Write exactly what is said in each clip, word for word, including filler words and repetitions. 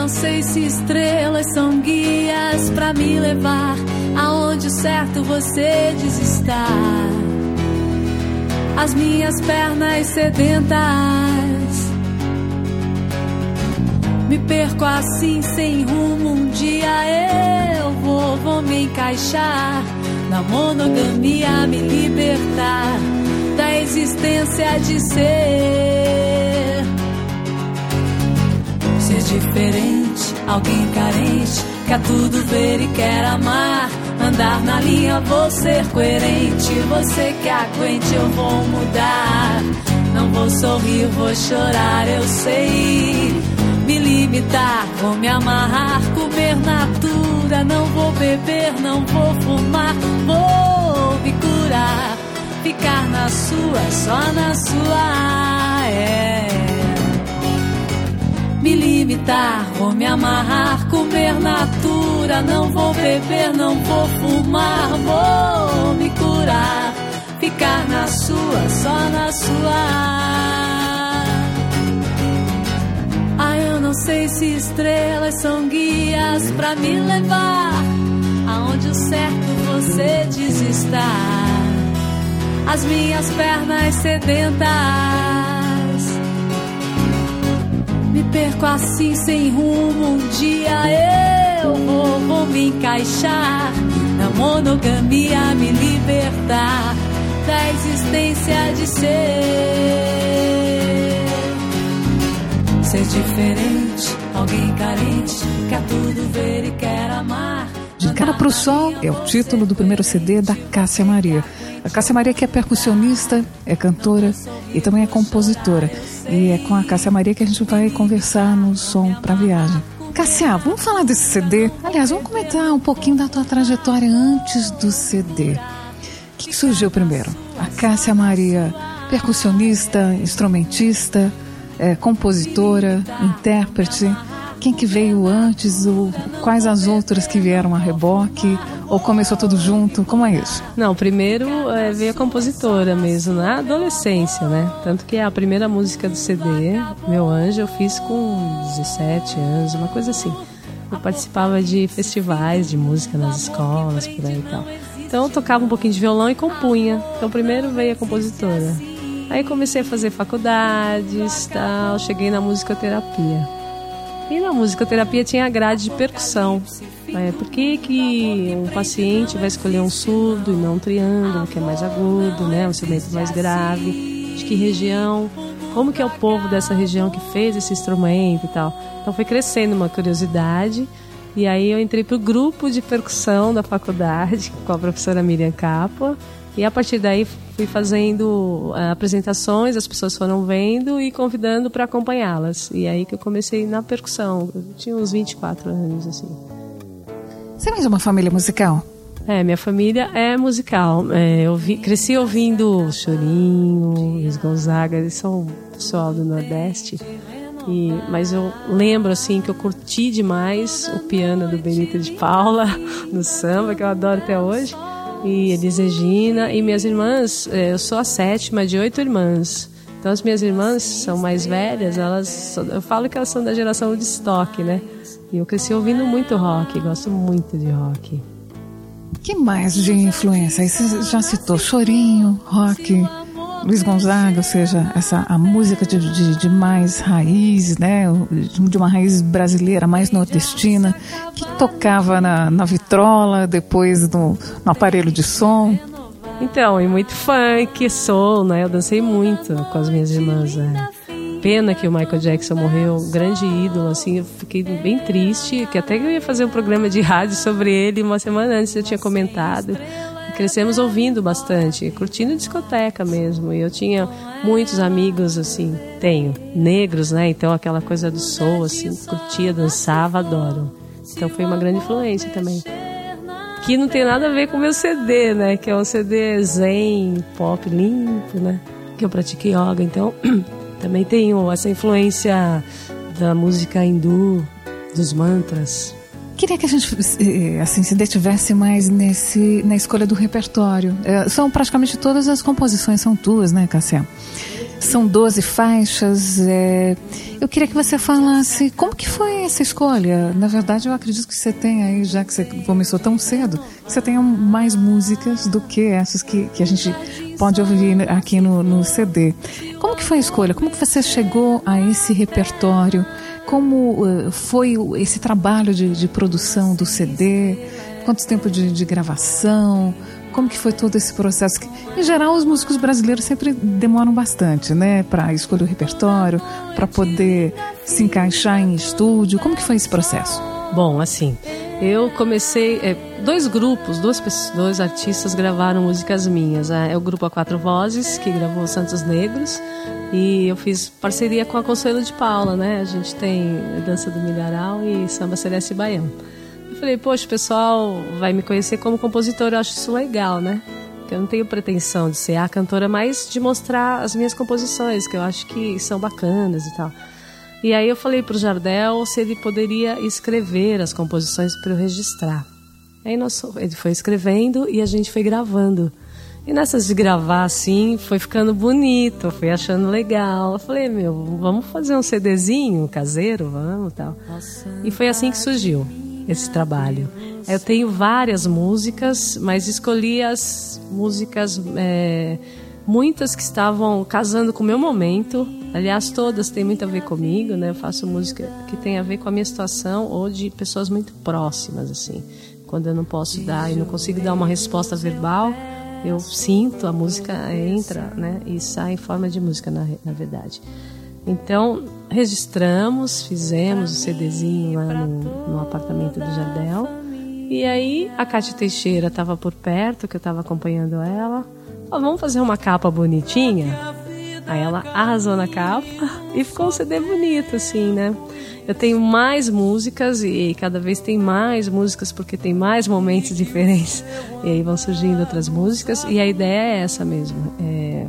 não sei se estrelas são guias pra me levar aonde o certo você diz estar. As minhas pernas sedentas, me perco assim sem rumo. Um dia eu vou, vou me encaixar na monogamia, me libertar da existência de ser. Ser diferente, alguém carente, quer tudo ver e quer amar. Andar na linha, vou ser coerente. Você que aguente, eu vou mudar. Não vou sorrir, vou chorar, eu sei. Me limitar, vou me amarrar, comer natura. Não vou beber, não vou fumar, vou me curar. Ficar na sua, só na sua, é. Me limitar, vou me amarrar, comer natura. Não vou beber, não vou fumar, vou me curar. Ficar na sua, só na sua. Ah, eu não sei se estrelas são guias pra me levar aonde o certo você diz estar. As minhas pernas sedentas, me perco assim sem rumo. Um dia eu vou, vou me encaixar na monogamia, me libertar da existência de ser. Ser diferente, alguém carente, quer tudo ver e quer amar. De Cara pro Sol é o título do primeiro C D da Cássia Maria. A Cássia Maria que é percussionista, é cantora e também é compositora. E é com a Cássia Maria que a gente vai conversar no Som pra Viagem. Cássia, vamos falar desse C D? Aliás, vamos comentar um pouquinho da tua trajetória antes do C D. O que surgiu primeiro? A Cássia Maria, percussionista, instrumentista, é, compositora, intérprete. Quem que veio antes? Ou quais as outras que vieram a reboque? Ou começou tudo junto? Como é isso? Não, primeiro é, veio a compositora mesmo, na adolescência, né? Tanto que a primeira música do C D, Meu Anjo, eu fiz com dezessete anos, uma coisa assim. Eu participava de festivais de música nas escolas, por aí e tal. Então eu tocava um pouquinho de violão e compunha. Então primeiro veio a compositora. Aí comecei a fazer faculdades, tal, cheguei na musicoterapia. E na musicoterapia tinha a grade de percussão. É, por que que um paciente vai escolher um surdo e não um triângulo, que é mais agudo, né, um instrumento mais grave? De que região? Como que é o povo dessa região que fez esse instrumento e tal? Então foi crescendo uma curiosidade. E aí eu entrei pro grupo de percussão da faculdade com a professora Miriam Capua. E a partir daí fui fazendo uh, apresentações, as pessoas foram vendo e convidando para acompanhá-las. E aí que eu comecei na percussão. Eu tinha uns vinte e quatro anos, assim. Você vem de uma família musical? É, minha família é musical. É, eu vi, cresci ouvindo Chorinho, Luiz Gonzaga, eles são pessoal do Nordeste. E, mas eu lembro assim que eu curti demais o piano do Benito de Paula, no samba, que eu adoro até hoje. E Elis Regina. E minhas irmãs, eu sou a sétima de oito irmãs. Então as minhas irmãs são mais velhas, elas, eu falo que elas são da geração de estoque, né? E eu cresci ouvindo muito rock, gosto muito de rock. Que mais de influência? Aí você já citou Chorinho, rock, Luiz Gonzaga, ou seja, essa, a música de, de, de mais raiz, né? De uma raiz brasileira, mais nordestina, que tocava na, na vitrola, depois no, no aparelho de som. Então, e muito funk, soul, né? Eu dancei muito com as minhas irmãs, né? Pena que o Michael Jackson morreu, um grande ídolo, assim, eu fiquei bem triste, que até que eu ia fazer um programa de rádio sobre ele uma semana antes, eu tinha comentado. Crescemos ouvindo bastante, curtindo discoteca mesmo, e eu tinha muitos amigos, assim, tenho, negros, né, então aquela coisa do soul, assim, curtia, dançava, adoro. Então foi uma grande influência também. Que não tem nada a ver com o meu C D, né, que é um C D zen, pop limpo, né, que eu pratico yoga, então... Também tenho essa influência da música hindu, dos mantras. Queria que a gente assim, se detivesse mais nesse, na escolha do repertório. É, são praticamente todas as composições são tuas, né, Cássia? São doze faixas. É... Eu queria que você falasse como que foi essa escolha. Na verdade, eu acredito que você tem aí, já que você começou tão cedo, que você tenha mais músicas do que essas que, que a gente pode ouvir aqui no, no C D. Como que foi a escolha? Como que você chegou a esse repertório? Como uh, foi esse trabalho de, de produção do C D? Quanto tempo de, de gravação? Como que foi todo esse processo? Em geral, os músicos brasileiros sempre demoram bastante, né? Para escolher o repertório, para poder se encaixar em estúdio. Como que foi esse processo? Bom, assim, eu comecei... É, dois grupos, duas pessoas, dois artistas gravaram músicas minhas. É o grupo A Quatro Vozes, que gravou Santos Negros, e eu fiz parceria com a Consuelo de Paula, né? A gente tem Dança do Milharal e Samba Celeste e Baião. Eu falei, poxa, o pessoal vai me conhecer como compositora, eu acho isso legal, né? Porque eu não tenho pretensão de ser a cantora, mas de mostrar as minhas composições, que eu acho que são bacanas e tal. E aí eu falei pro Jardel se ele poderia escrever as composições para eu registrar. Aí nós, ele foi escrevendo e a gente foi gravando. E nessas de gravar assim, foi ficando bonito, fui achando legal. Eu falei, meu, vamos fazer um CDzinho caseiro, vamos, tal. E foi assim que surgiu esse trabalho. Eu tenho várias músicas, mas escolhi as músicas, é, muitas que estavam casando com o meu momento. Aliás, todas têm muito a ver comigo, né? Eu faço música que tem a ver com a minha situação ou de pessoas muito próximas, assim. Quando eu não posso dar e não consigo dar uma resposta verbal, eu sinto, a música entra, né? E sai em forma de música, na, na verdade. Então, registramos, fizemos o CDzinho lá no, no apartamento do Jardel. E aí, a Cátia Teixeira estava por perto, que eu estava acompanhando ela. Oh, vamos fazer uma capa bonitinha? Aí ela arrasou na capa e ficou um C D bonito, assim, né? Eu tenho mais músicas e cada vez tem mais músicas porque tem mais momentos diferentes. E aí vão surgindo outras músicas e a ideia é essa mesmo, é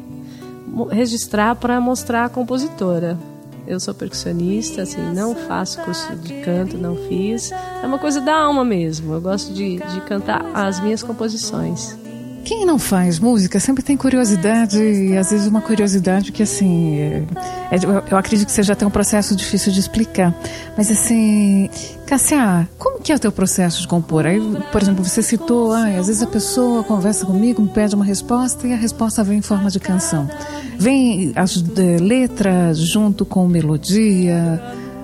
registrar para mostrar a compositora. Eu sou percussionista, assim, não faço curso de canto, não fiz. É uma coisa da alma mesmo, eu gosto de, de cantar as minhas composições. Quem não faz música sempre tem curiosidade, e às vezes uma curiosidade que, assim, é, é, eu acredito que seja até um processo difícil de explicar. Mas, assim, Cássia, como que é o teu processo de compor? Aí, por exemplo, você citou, ah, às vezes a pessoa conversa comigo, me pede uma resposta e a resposta vem em forma de canção. Vem as de, letras junto com melodia,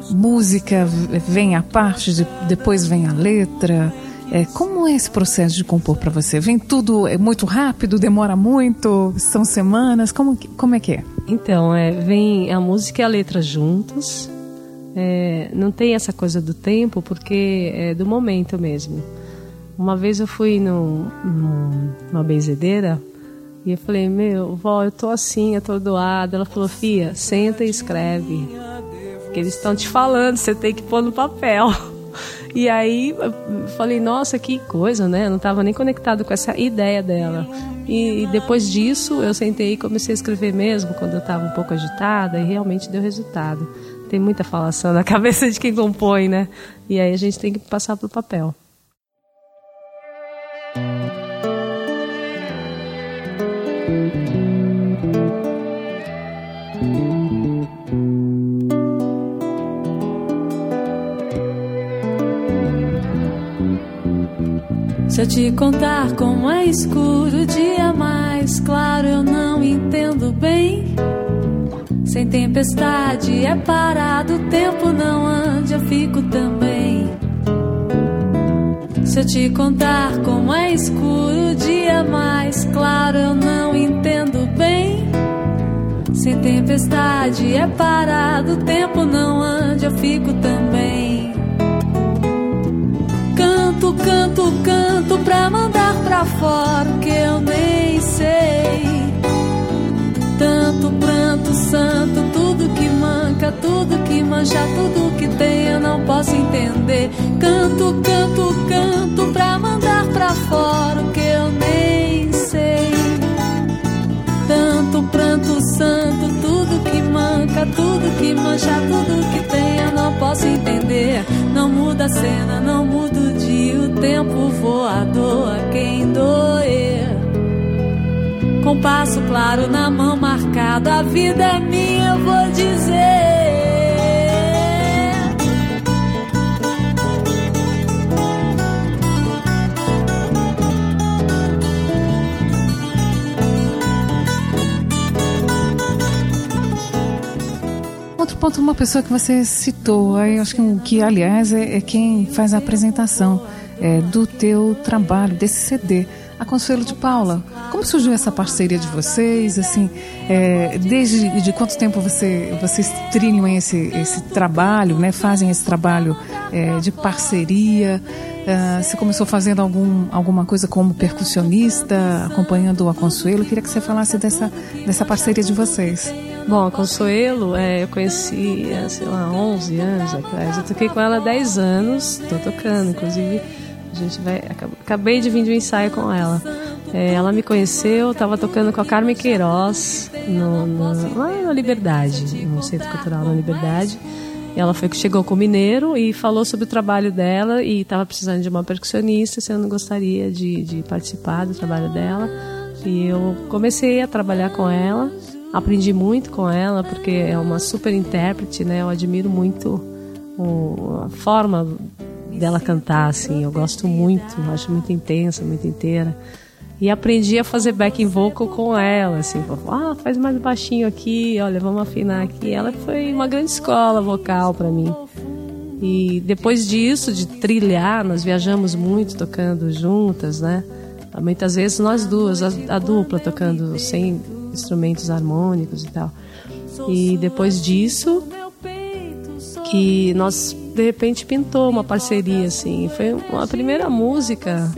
música vem a parte, de, depois vem a letra. É, como é esse processo de compor para você? Vem tudo é muito rápido, demora muito, são semanas, como, como é que é? Então, é, vem a música e a letra juntos, é, não tem essa coisa do tempo, porque é do momento mesmo. Uma vez eu fui num, num, numa benzedeira e eu falei, meu, vó, eu tô assim, atordoada. Ela falou, Fia, senta e escreve, porque eles estão te falando, você tem que pôr no papel. E aí eu falei, nossa, que coisa, né? Eu não estava nem conectado com essa ideia dela. E, e depois disso eu sentei e comecei a escrever mesmo, quando eu estava um pouco agitada, e realmente deu resultado. Tem muita falação na cabeça de quem compõe, né? E aí a gente tem que passar pro papel. Se eu te contar como é escuro o dia mais claro, eu não entendo bem. Sem tempestade é parado, o tempo não anda, eu fico também. Se eu te contar como é escuro o dia mais claro, eu não entendo bem. Sem tempestade é parado, o tempo não anda, eu fico também. Canto, canto, canto pra mandar pra fora o que eu nem sei. Tanto pranto, santo, tudo que manca, tudo que mancha, tudo que tem eu não posso entender. Canto, canto, canto pra mandar pra fora o que eu nem sei. Tanto pranto, santo, tudo que manca, tudo que mancha, tudo que tem eu não posso entender. Não muda a cena, não muda o dia, o tempo voador a quem doer. com passo claro na mão marcado. A vida é minha, eu vou dizer. Outro ponto, uma pessoa que você citou, aí acho que, que aliás é, é quem faz a apresentação é, do teu trabalho, desse C D, a Consuelo de Paula. Como surgiu essa parceria de vocês? Assim, é, desde de quanto tempo você, vocês trilham esse, esse trabalho, né? Fazem esse trabalho é, de parceria? Uh, você começou fazendo algum, alguma coisa como percussionista, acompanhando a Consuelo? Eu queria que você falasse dessa, dessa parceria de vocês. Bom, a Consuelo, é, eu conheci, sei lá, onze anos atrás. Eu toquei com ela há dez anos, estou tocando, inclusive a gente vai, acabei de vir de um ensaio com ela. É, ela me conheceu, estava tocando com a Carmen Queiroz no, no, lá na Liberdade, no Centro Cultural da Liberdade. Ela foi que chegou com o Mineiro e falou sobre o trabalho dela e estava precisando de uma percussionista, se eu não gostaria de, de participar do trabalho dela. E eu comecei a trabalhar com ela, aprendi muito com ela, porque é uma super intérprete, né? Eu admiro muito o, a forma dela cantar, assim, eu gosto muito, acho muito intensa, muito inteira. E aprendi a fazer backing vocal com ela, assim, ah, faz mais baixinho aqui, olha, vamos afinar aqui. Ela foi uma grande escola vocal para mim. E depois disso, de trilhar, nós viajamos muito tocando juntas, né? Muitas vezes nós duas, a, a dupla tocando sem instrumentos harmônicos e tal. E depois disso, que nós, de repente, pintou uma parceria, assim. Foi a primeira música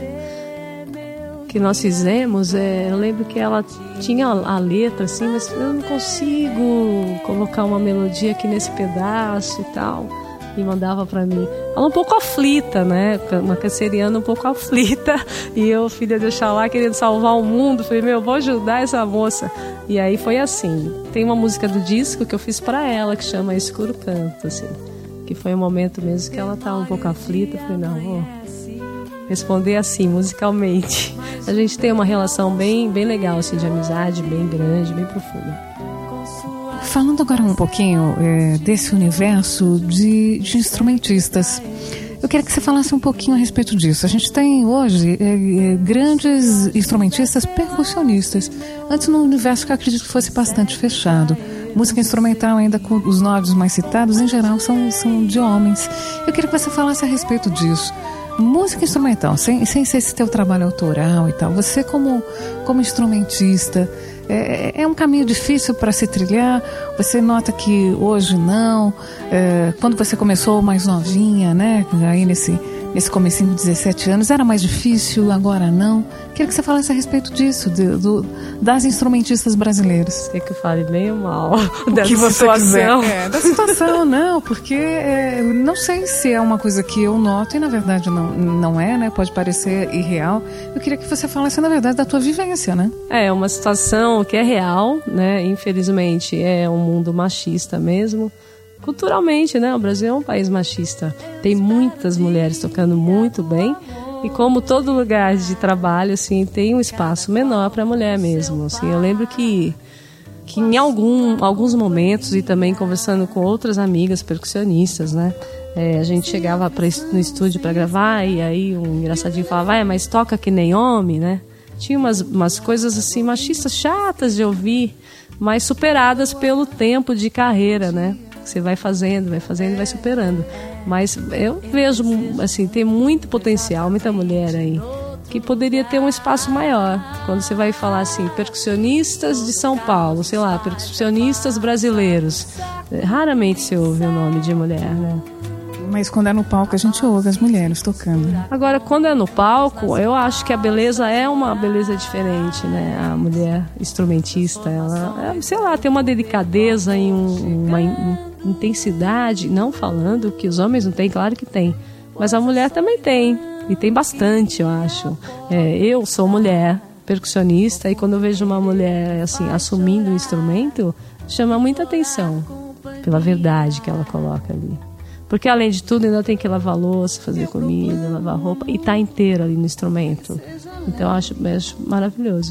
que nós fizemos, é, eu lembro que ela tinha a letra, assim, mas eu não consigo colocar uma melodia aqui nesse pedaço e tal, e mandava pra mim. Ela um pouco aflita, né, uma canceriana um pouco aflita, e eu, filha de Oxalá, querendo salvar o mundo, falei, meu, vou ajudar essa moça. E aí foi assim, tem uma música do disco que eu fiz pra ela, que chama Escuro Canto, assim, que foi um momento mesmo que ela tava um pouco aflita, eu falei, não, vou responder assim, musicalmente. A gente tem uma relação bem, bem legal, assim, de amizade, bem grande, bem profunda. Falando agora um pouquinho é, desse universo de, de instrumentistas, eu queria que você falasse um pouquinho a respeito disso. A gente tem hoje é, é, grandes instrumentistas percussionistas. Antes, no universo que eu acredito que fosse bastante fechado. Música instrumental, ainda com os nomes mais citados, em geral, são, são de homens. Eu queria que você falasse a respeito disso. Música instrumental, sem, sem ser esse teu trabalho autoral e tal, você como, como instrumentista, é, é um caminho difícil para se trilhar? Você nota que hoje não, é, quando você começou mais novinha, né, aí nesse, nesse comecinho de dezessete anos, era mais difícil, agora não? Queria que você falasse a respeito disso, de, do, das instrumentistas brasileiras. Quer que eu fale bem ou mal dessa que você situação? Quiser. É, da situação, não, porque é, não sei se é uma coisa que eu noto e na verdade não, não é, né? Pode parecer irreal. Eu queria que você falasse na verdade da tua vivência, né? É, uma situação que é real, né? Infelizmente é um mundo machista mesmo. Culturalmente, né? O Brasil é um país machista. Tem muitas mulheres tocando muito bem. E como todo lugar de trabalho, assim, tem um espaço menor para a mulher mesmo. Assim, eu lembro que, que em algum, alguns momentos, e também conversando com outras amigas percussionistas, né? É, a gente chegava pra, no estúdio para gravar e aí um engraçadinho falava, ah, mas toca que nem homem, né? Tinha umas, umas coisas assim machistas chatas de ouvir, mas superadas pelo tempo de carreira, né? Você vai fazendo, vai fazendo e vai superando. Mas eu vejo, assim, tem muito potencial, muita mulher aí, que poderia ter um espaço maior. Quando você vai falar assim, percussionistas de São Paulo, sei lá, percussionistas brasileiros, raramente se ouve o nome de mulher, né? Mas quando é no palco a gente ouve as mulheres tocando. Agora, quando é no palco, eu acho que a beleza é uma beleza diferente, né? A mulher instrumentista, ela, sei lá, tem uma delicadeza e um, uma intensidade, não falando que os homens não têm, claro que tem, mas a mulher também tem, e tem bastante, eu acho. É, eu sou mulher, percussionista, e quando eu vejo uma mulher assim, assumindo o instrumento, chama muita atenção pela verdade que ela coloca ali. Porque além de tudo ainda tem que lavar louça, fazer comida, lavar roupa e tá inteira ali no instrumento. Então eu acho, eu acho maravilhoso.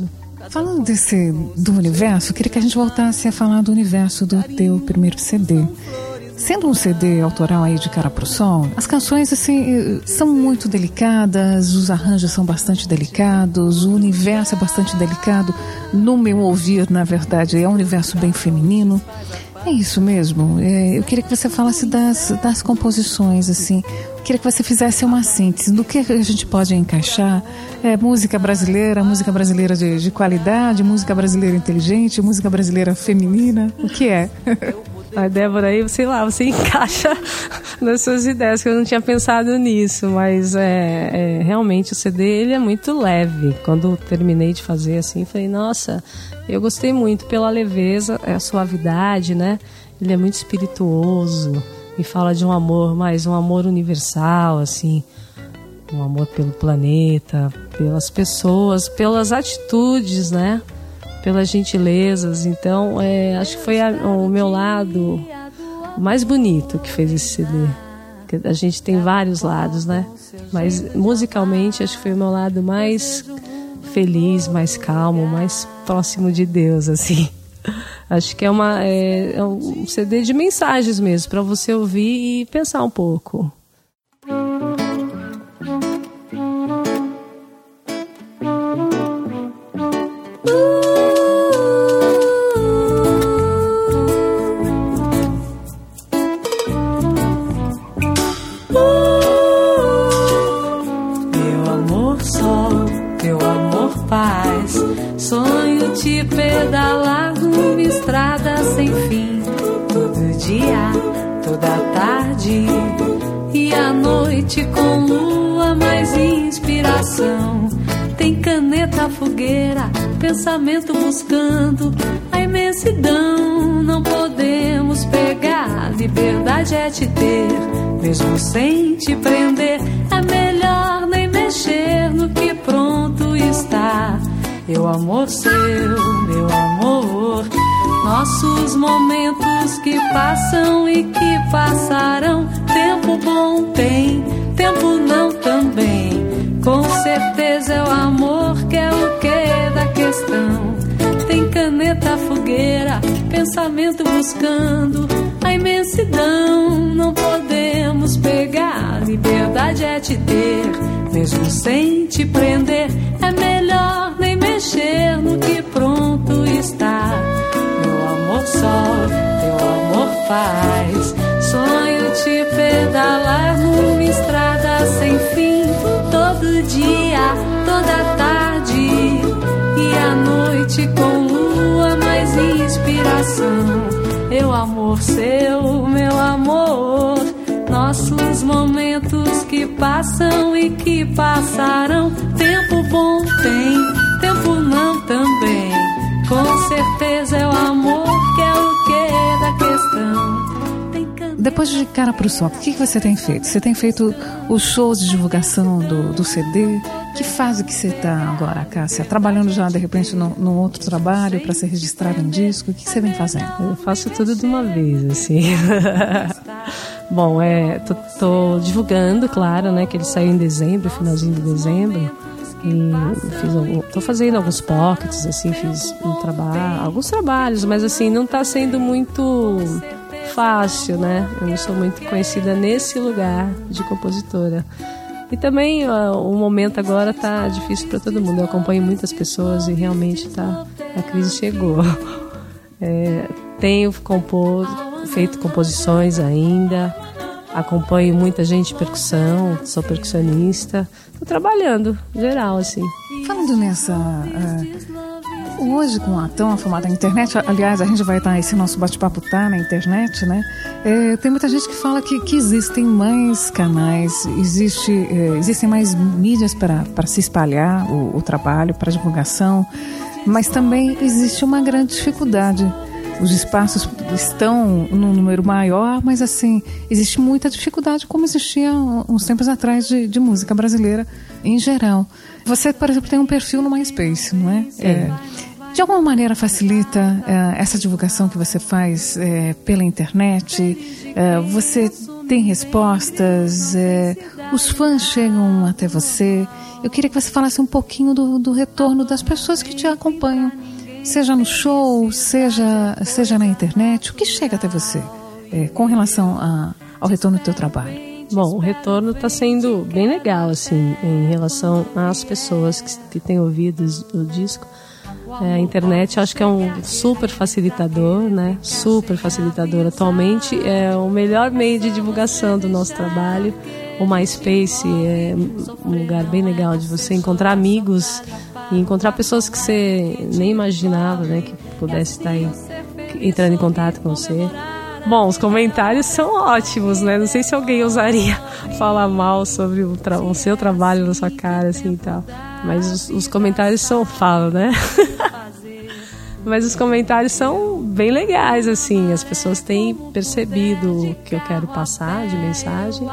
Falando desse, do universo, queria que a gente voltasse a falar do universo do teu primeiro C D. Sendo um C D autoral aí de Cara pro Sol, as canções assim são muito delicadas, os arranjos são bastante delicados, o universo é bastante delicado. No meu ouvir, na verdade, é um universo bem feminino. É isso mesmo. É, eu queria que você falasse das, das composições, assim. Eu queria que você fizesse uma síntese do que a gente pode encaixar. É, música brasileira, música brasileira de, de qualidade, música brasileira inteligente, música brasileira feminina. O que é? A Débora aí, sei lá, você encaixa nas suas ideias, que eu não tinha pensado nisso, mas é, é, realmente o C D ele é muito leve. Quando eu terminei de fazer assim, falei, nossa, eu gostei muito pela leveza, a suavidade, né? Ele é muito espirituoso e fala de um amor, mais um amor universal, assim, um amor pelo planeta, pelas pessoas, pelas atitudes, né? Pelas gentilezas. Então é, acho que foi a, o meu lado mais bonito que fez esse C D. Porque a gente tem vários lados, né? Mas musicalmente acho que foi o meu lado mais feliz, mais calmo, mais próximo de Deus, assim. Acho que é, uma, é, é um C D de mensagens mesmo, para você ouvir e pensar um pouco. Pedalar numa estrada sem fim, todo dia, toda tarde e à noite com lua mais inspiração. Tem caneta, fogueira, pensamento buscando a imensidão. Não podemos pegar, liberdade é te ter, mesmo sem te prender. É melhor nem mexer no que pronto está. Eu amor seu, meu amor, nossos momentos que passam e que passarão. Tempo bom tem, tempo não também. Com certeza é o amor que é o que da questão. Tem caneta, fogueira, pensamento buscando a imensidão. Não podemos pegar, liberdade é te ter, mesmo sem te prender. É melhor nem mexer no que pronto está. Meu amor sol, teu amor paz. Sonho te pedalar numa estrada sem fim, todo dia, toda tarde e à noite com lua mais inspiração. Eu amor seu, meu amor, nossos momentos que passam e que passarão. Tempo bom tem, tempo não também. Com certeza é o amor que é o que da questão. Depois de Cara pro Sol, o que você tem feito? Você tem feito os shows de divulgação do, do C D? Que fase que você está agora, Cássia? Trabalhando já, de repente, num, num outro trabalho para ser registrado em disco? O que você vem fazendo? Eu faço tudo de uma vez, assim. Bom, é, tô, tô divulgando, claro, né, que ele saiu em dezembro, finalzinho de dezembro. E fiz algum, tô fazendo alguns pockets, assim, fiz um trabalho, alguns trabalhos, mas assim, não está sendo muito fácil, né? Eu não sou muito conhecida nesse lugar de compositora. E também uh, o momento agora tá difícil para todo mundo. Eu acompanho muitas pessoas e realmente tá, a crise chegou. É, tenho compor, feito composições ainda, acompanho muita gente de percussão, sou percussionista, estou trabalhando, geral, assim. Falando nessa... Uh, hoje, com a tão afamada internet, aliás, a gente vai estar, esse nosso bate-papo tá na internet, né? É, tem muita gente que fala que, que existem mais canais, existe, é, existem mais mídias para se espalhar o, o trabalho, para divulgação, mas também existe uma grande dificuldade. Os espaços estão num número maior, mas assim, existe muita dificuldade, como existia uns tempos atrás de, de música brasileira em geral. Você, por exemplo, tem um perfil no MySpace, não é? É. De alguma maneira facilita é, essa divulgação que você faz é, pela internet? É, você tem respostas? É, os fãs chegam até você. Eu queria que você falasse um pouquinho do, do retorno das pessoas que te acompanham, seja no show, seja, seja na internet. O que chega até você é, com relação a, ao retorno do teu trabalho? Bom, o retorno está sendo bem legal, assim, em relação às pessoas que, que têm ouvido o disco. É, a internet acho que é um super facilitador, né? Super facilitador. Atualmente é o melhor meio de divulgação do nosso trabalho. O MySpace é um lugar bem legal de você encontrar amigos e encontrar pessoas que você nem imaginava, né? Que pudesse estar aí entrando em contato com você. Bom, os comentários são ótimos, né? Não sei se alguém ousaria falar mal sobre o, tra- o seu trabalho na sua cara, assim, e tal. Mas os, os comentários são fala, né? Mas os comentários são bem legais, assim. As pessoas têm percebido o que eu quero passar de mensagem.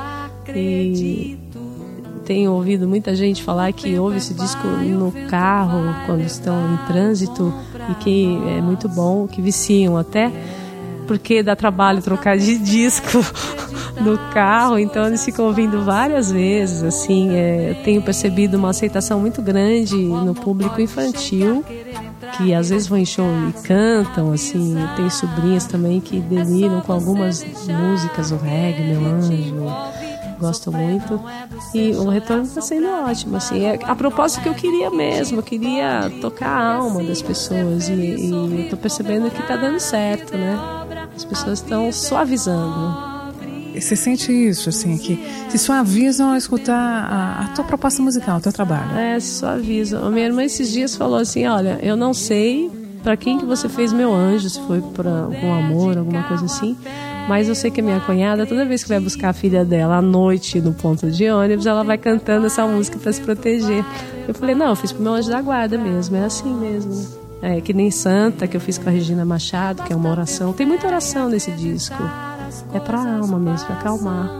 E tenho ouvido muita gente falar que ouve esse disco no carro, quando estão em trânsito, e que é muito bom, que viciam até, porque dá trabalho trocar de disco no carro, então eles ficam ouvindo várias vezes, assim, é, eu tenho percebido uma aceitação muito grande no público infantil, que às vezes vão em show e cantam, assim, tem sobrinhas também que deliram com algumas músicas, o reggae, meu anjo, gosto muito, e o retorno está sendo ótimo, assim, é a propósito que eu queria mesmo, eu queria tocar a alma das pessoas, e, e eu estou percebendo que está dando certo, né? As pessoas estão suavizando. Você sente isso, assim, que se suavizam ao escutar a, a tua proposta musical, o teu trabalho? É, se suavizam. A minha irmã esses dias falou assim, olha, eu não sei para quem que você fez Meu Anjo, se foi para algum amor, alguma coisa assim, mas eu sei que a minha cunhada, toda vez que vai buscar a filha dela à noite no ponto de ônibus, ela vai cantando essa música para se proteger. Eu falei, não, eu fiz pro Meu Anjo da Guarda mesmo, é assim mesmo, né? É, que nem Santa, que eu fiz com a Regina Machado, que é uma oração. Tem muita oração nesse disco. É pra alma mesmo, pra acalmar.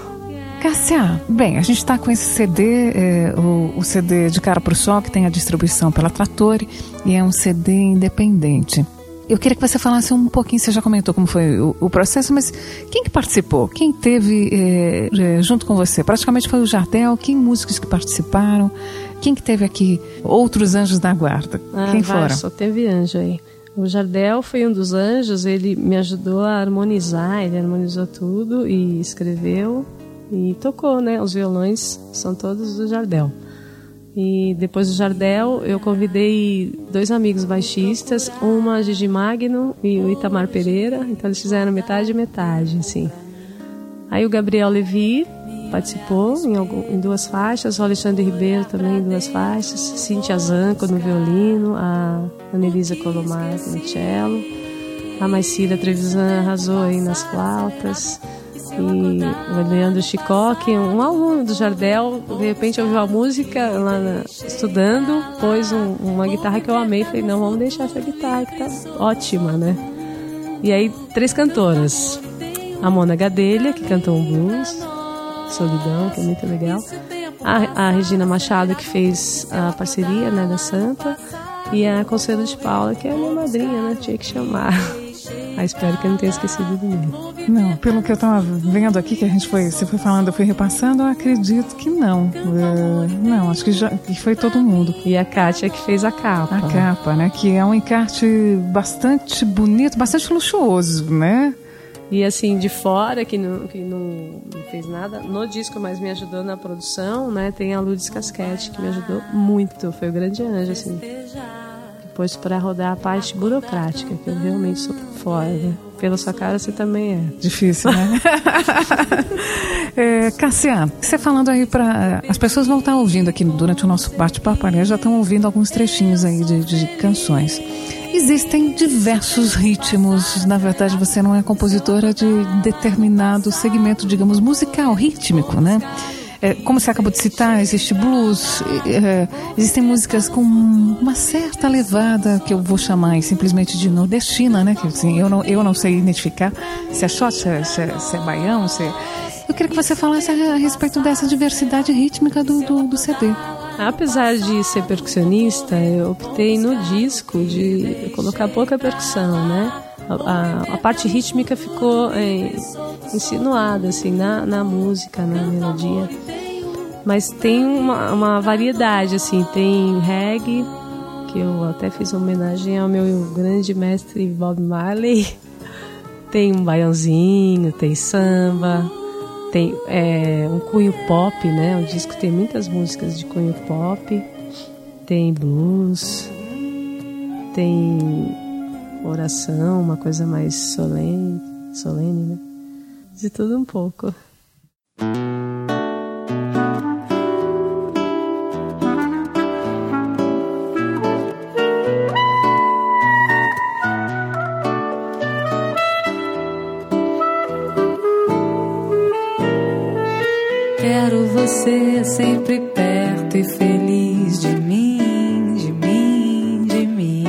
Cássia, bem, a gente está com esse C D, é, o, o C D De Cara pro Sol, que tem a distribuição pela Trattori, e é um C D independente. Eu queria que você falasse um pouquinho, você já comentou como foi o, o processo, mas quem que participou? Quem teve é, é, junto com você? Praticamente foi o Jardel, quem músicos que participaram? Quem que teve aqui outros anjos da guarda? Ah, quem vai, foram? Só teve anjo aí. O Jardel foi um dos anjos, ele me ajudou a harmonizar, ele harmonizou tudo e escreveu e tocou, né? Os violões são todos do Jardel. E depois do Jardel, eu convidei dois amigos baixistas, uma Gigi Magno e o Itamar Pereira, então eles fizeram metade e metade, assim. Aí o Gabriel Levi participou em, algum, em duas faixas, o Alexandre Ribeiro também em duas faixas, Cíntia Zanco no violino, a Anelisa Colomar no cello, a Maicília Trevisan arrasou aí nas flautas, e o Leandro Chicoque, um aluno do Jardel, de repente ouviu a música lá na, estudando, pôs um, uma guitarra que eu amei, falei, não, vamos deixar essa guitarra que tá ótima, né? E aí, três cantoras, a Mona Gadelha, que cantou um blues, Solidão, que é muito legal, a, a Regina Machado, que fez a parceria, né, da Santa, e a Consuelo de Paula, que é a minha madrinha, né, tinha que chamar. Ah, espero que eu não tenha esquecido de mim. Não, pelo que eu estava vendo aqui, que a gente foi, você foi falando, eu fui repassando, eu acredito que não. Uh, não, acho que, já, que foi todo mundo. E a Kátia que fez a capa. A capa, né, que é um encarte bastante bonito, bastante luxuoso, né? E assim, de fora, que não, que não fez nada no disco, mas me ajudou na produção, né? Tem a Lourdes Casquete, que me ajudou muito, foi o grande anjo, assim. Depois para rodar a parte burocrática, que eu realmente sou fora, né? Pela sua cara você também é. Difícil, né? é, Cássia, você falando aí para as pessoas vão estar ouvindo aqui durante o nosso bate-papo, né? Já estão ouvindo alguns trechinhos aí de, de canções. Existem diversos ritmos, na verdade você não é compositora de determinado segmento, digamos, musical, rítmico, né? É, como você acabou de citar, existe blues, é, existem músicas com uma certa levada, que eu vou chamar simplesmente de nordestina, né? Que, assim, eu, não, eu não sei identificar se é shot, se é, se é, se é baião, se é... Eu queria que você falasse a, a respeito dessa diversidade rítmica do, do, do C D. Apesar de ser percussionista, eu optei no disco de colocar pouca percussão, né? A, a, a parte rítmica ficou é, insinuada assim, na, na música, na melodia. Mas tem uma, uma variedade, assim, tem reggae, que eu até fiz uma homenagem ao meu grande mestre Bob Marley. Tem um baiãozinho, tem samba, tem é, um cunho pop, né? O disco tem muitas músicas de cunho pop, tem blues, tem oração, uma coisa mais solene, solene, né? De tudo um pouco. Quero você sempre perto e feliz de mim, de mim, de mim.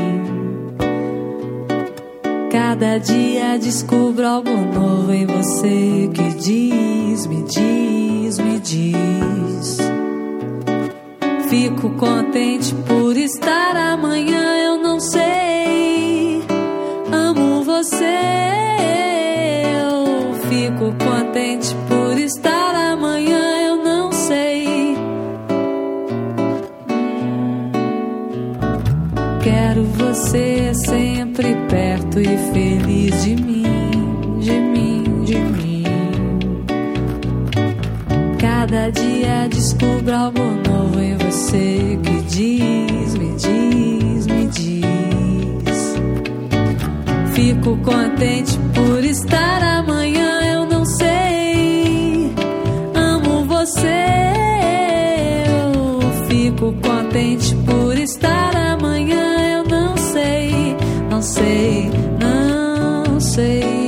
Cada dia descubro algo novo em você que diz, me diz, me diz. Fico contente por estar amanhã, eu não sei. Amo você. Eu fico contente por estar amanhã, eu não sei. Quero você sempre perto e feliz de mim, de mim, de mim. Cada dia descubro algo novo em você que diz, me diz, me diz. Fico contente por estar amanhã, eu não sei. Amo você. Eu fico contente por estar amanhã, eu não sei, não sei, não sei.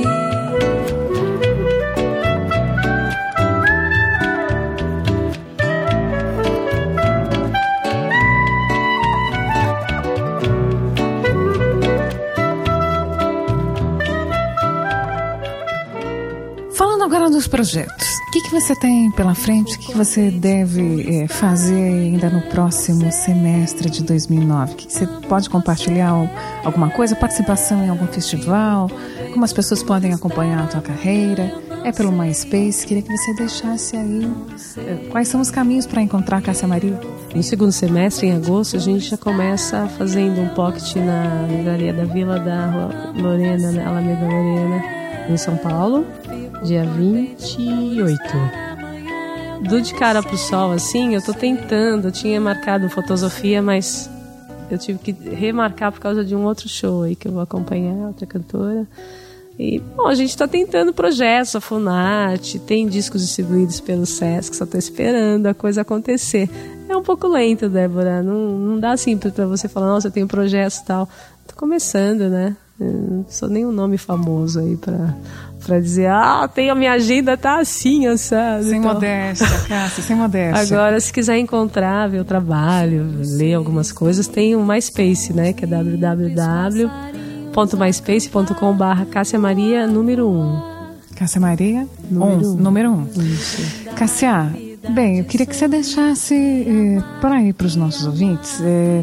Falando agora dos projetos, o que, que você tem pela frente, o que, que você deve é, fazer ainda no próximo semestre de dois mil e nove? Que que você pode compartilhar alguma coisa, participação em algum festival, como as pessoas podem acompanhar a tua carreira? É pelo MySpace, queria que você deixasse aí é, quais são os caminhos para encontrar a Cássia Maria? No segundo semestre, em agosto, a gente já começa fazendo um pocket na Livraria da Vila da Rua Lorena, na Alameda Lorena, em São Paulo. Dia vinte e oito. Do De Cara pro Sol, assim, eu tô tentando. Eu tinha marcado Fotosofia, mas eu tive que remarcar por causa de um outro show aí que eu vou acompanhar, outra cantora. E, bom, a gente tá tentando projetos, a Funarte, tem discos distribuídos pelo Sesc, só tô esperando a coisa acontecer. É um pouco lento, Débora, não, não dá assim pra você falar, nossa, eu tenho projetos e tal. Tô começando, né? Eu não sou nem um nome famoso aí pra... pra dizer, ah, tem a minha agenda, tá assim, sabe? Sem então, modéstia, Cássia, sem modéstia. Agora, se quiser encontrar, ver o trabalho, ler algumas coisas, tem o MySpace, né? Que é w w w ponto myspace ponto com barra Cássia Maria número um. Cássia Maria número um. Número um. Isso. Cássia, bem, eu queria que você deixasse eh, para aí para os nossos ouvintes eh,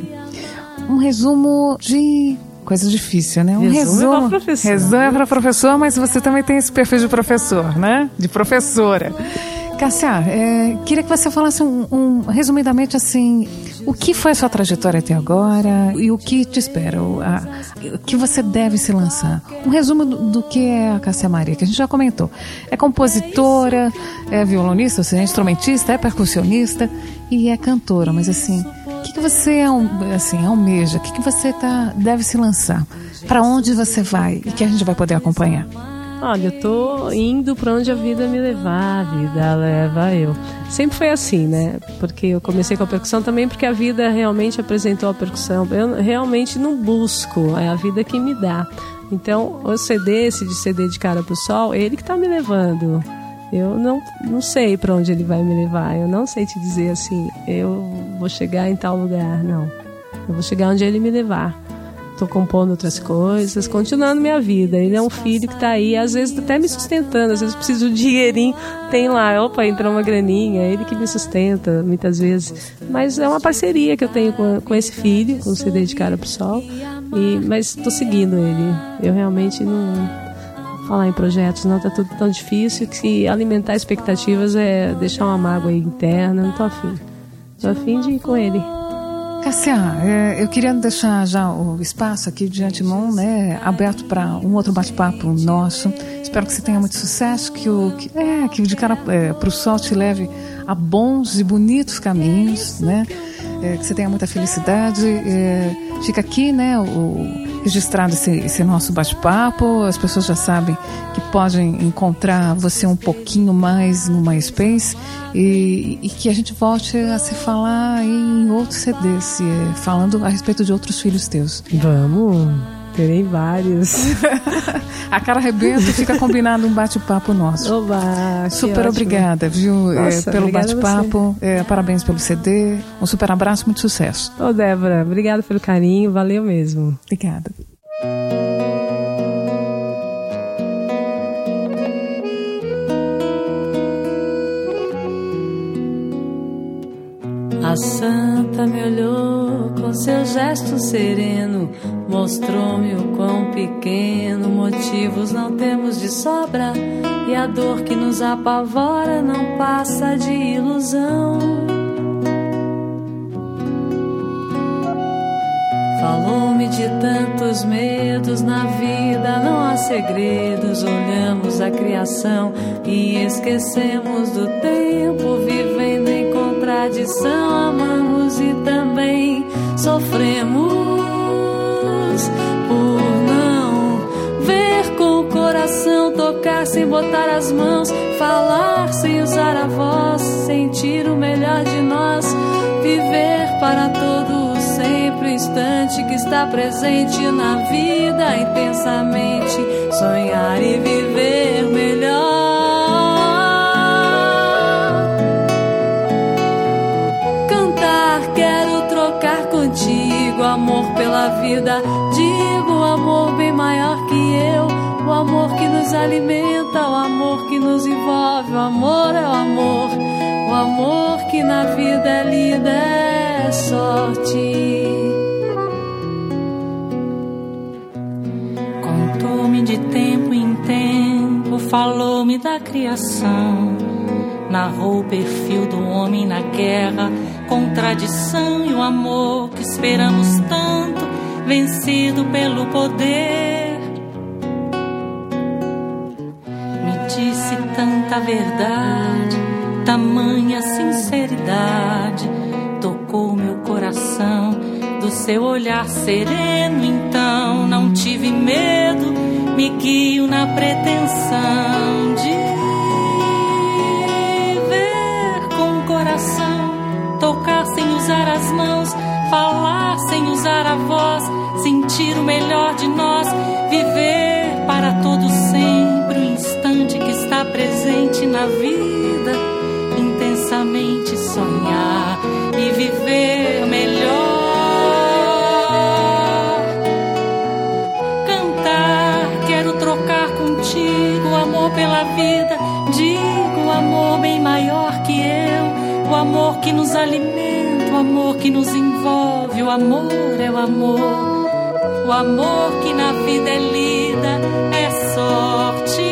um resumo de... Coisa difícil, né? Um resumo. Resumo é para professor. Resumo é para professor, mas você também tem esse perfil de professor, né? De professora. Cássia, é, queria que você falasse um, um, resumidamente assim, o que foi a sua trajetória até agora e o que te espera, o, a, o que você deve se lançar. Um resumo do, do que é a Cássia Maria, que a gente já comentou. É compositora, é violonista, ou seja, é instrumentista, é percussionista e é cantora, mas assim... O que, que você assim, almeja? O que, que você tá, deve se lançar? Para onde você vai e que a gente vai poder acompanhar? Olha, eu tô indo para onde a vida me levar, a vida leva eu. Sempre foi assim, né? Porque eu comecei com a percussão também porque a vida realmente apresentou a percussão. Eu realmente não busco, é a vida que me dá. Então, o C D, esse de C D De Cara pro Sol, é ele que tá me levando. Eu não, não sei para onde ele vai me levar. Eu não sei te dizer assim, eu vou chegar em tal lugar, não. Eu vou chegar onde ele me levar. Tô compondo outras coisas, continuando minha vida. Ele é um filho que tá aí, às vezes até me sustentando. Às vezes preciso de um dinheirinho, tem lá, opa, entrou uma graninha. É ele que me sustenta, muitas vezes. Mas é uma parceria que eu tenho com, com esse filho, com o C D De Cara pro Sol. E, mas tô seguindo ele. Eu realmente não... falar em projetos, não, tá tudo tão difícil que alimentar expectativas é deixar uma mágoa aí interna, não tô afim. Tô afim de ir com ele. Cássia, é, eu queria deixar já o espaço aqui de antemão, né, aberto para um outro bate-papo nosso. Espero que você tenha muito sucesso, que o que, é, que o De Cara é, para o Sol te leve a bons e bonitos caminhos, né? É, que você tenha muita felicidade. É, fica aqui, né, o, registrado esse, esse nosso bate-papo. As pessoas já sabem que podem encontrar você um pouquinho mais no MySpace e, e que a gente volte a se falar em outros C Ds, é, falando a respeito de outros filhos teus. Vamos, terei vários. A cara arrebenta e fica combinado um bate-papo nosso. Oba, super ótimo. Obrigada, viu, Nossa, é, pelo bate-papo. É, parabéns pelo C D. Um super abraço, muito sucesso. Ô, Débora, obrigada pelo carinho, valeu mesmo. Obrigada. A santa me olhou com seu gesto sereno, mostrou-me o quão pequeno motivos não temos de sobra, e a dor que nos apavora não passa de ilusão. Falou-me de tantos medos na vida, não há segredos. Olhamos a criação e esquecemos do tempo, vivendo em contradição. Amamos e também sofremos por não ver com o coração, tocar sem botar as mãos, falar sem usar a voz, sentir o melhor de nós, viver para todos sempre o instante que está presente na vida, intensamente sonhar e viver melhor. Cantar, quero trocar contigo, amor pela vida, digo o amor bem maior que eu, o amor que nos alimenta, o amor que nos envolve, o amor é o amor, o amor que na vida é lida, é sorte. Contou-me de tempo em tempo, falou-me da criação, narrou o perfil do homem na guerra, contradição e o amor que esperamos tanto, vencido pelo poder. Me disse tanta verdade, tamanha sinceridade, tocou meu coração do seu olhar sereno. Então não tive medo, me guio na pretensão de ver com o coração, tocar sem usar as mãos, falar sem usar a voz, sentir o melhor de nós, viver para todo sempre o instante que está presente na vida, intensamente sonhar e viver melhor. Cantar, quero trocar contigo o amor pela vida, digo o amor bem maior que eu, o amor que nos alimenta, o amor que nos envolve, o amor é o amor, o amor que na vida é lida, é sorte.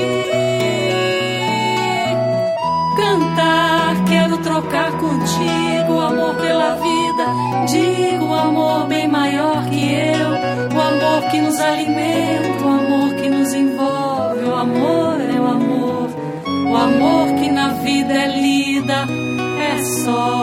Cantar, quero trocar contigo o amor pela vida, digo o amor bem maior que eu, o amor que nos alimenta, o amor que nos envolve, o amor é o amor, o amor que na vida é lida, é sorte.